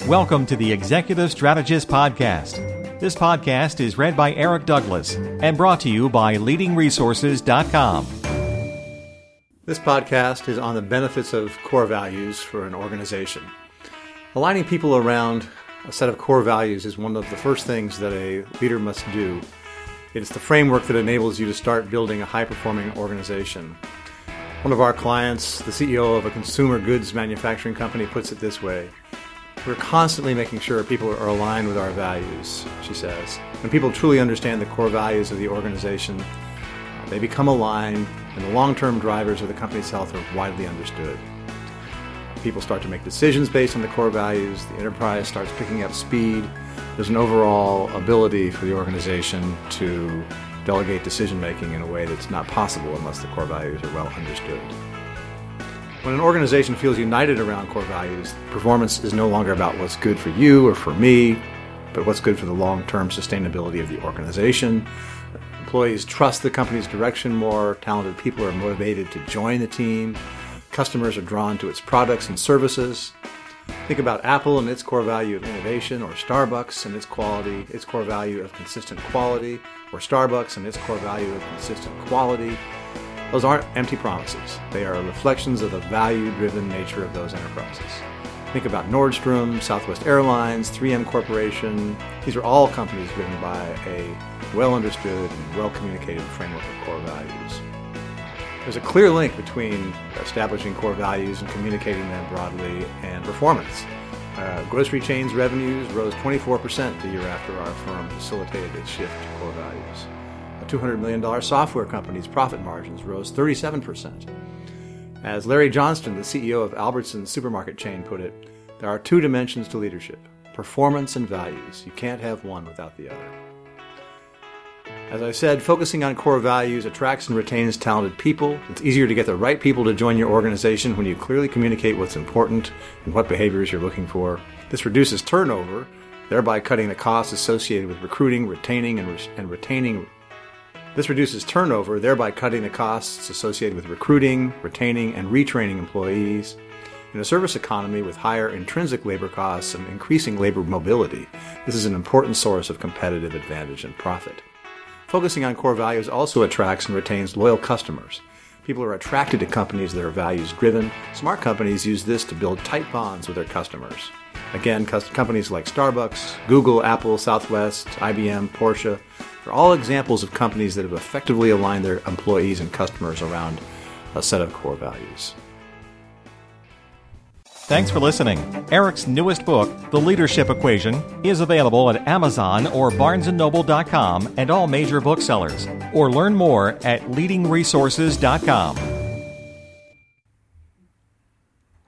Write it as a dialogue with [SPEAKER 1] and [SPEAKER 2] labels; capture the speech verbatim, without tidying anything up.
[SPEAKER 1] Welcome to the Executive Strategist Podcast. This podcast is read by Eric Douglas and brought to you by leading resources dot com.
[SPEAKER 2] This podcast is on the benefits of core values for an organization. Aligning people around a set of core values is one of the first things that a leader must do. It's the framework that enables you to start building a high-performing organization. One of our clients, the C E O of a consumer goods manufacturing company, puts it this way: "We're constantly making sure people are aligned with our values," she says. When people truly understand the core values of the organization, they become aligned, and the long-term drivers of the company's health are widely understood. People start to make decisions based on the core values, the enterprise starts picking up speed, there's an overall ability for the organization to delegate decision-making in a way that's not possible unless the core values are well understood. When an organization feels united around core values, performance is no longer about what's good for you or for me, but what's good for the long-term sustainability of the organization. Employees trust the company's direction more, talented people are motivated to join the team, customers are drawn to its products and services. Think about Apple and its core value of innovation, or Starbucks and its quality, its core value of consistent quality, or Starbucks and its core value of consistent quality. Those aren't empty promises. They are reflections of the value-driven nature of those enterprises. Think about Nordstrom, Southwest Airlines, three M Corporation. These are all companies driven by a well-understood and well-communicated framework of core values. There's a clear link between establishing core values and communicating them broadly and performance. Uh, grocery chains' revenues rose twenty-four percent the year after our firm facilitated its shift to core values. A two hundred million dollars software company's profit margins rose thirty-seven percent. As Larry Johnston, the C E O of Albertsons supermarket chain, put it, there are two dimensions to leadership: performance and values. You can't have one without the other. As I said, focusing on core values attracts and retains talented people. It's easier to get the right people to join your organization when you clearly communicate what's important and what behaviors you're looking for. This reduces turnover, thereby cutting the costs associated with recruiting, retaining, and, re- and retaining. This reduces turnover, thereby cutting the costs associated with recruiting, retaining, and retraining employees. In a service economy with higher intrinsic labor costs and increasing labor mobility, this is an important source of competitive advantage and profit. Focusing on core values also attracts and retains loyal customers. People are attracted to companies that are values-driven. Smart companies use this to build tight bonds with their customers. Again, companies like Starbucks, Google, Apple, Southwest, I B M, Porsche, are all examples of companies that have effectively aligned their employees and customers around a set of core values.
[SPEAKER 1] Thanks for listening. Eric's newest book, The Leadership Equation, is available at Amazon or barnes and noble dot com and all major booksellers. Or learn more at leading resources dot com.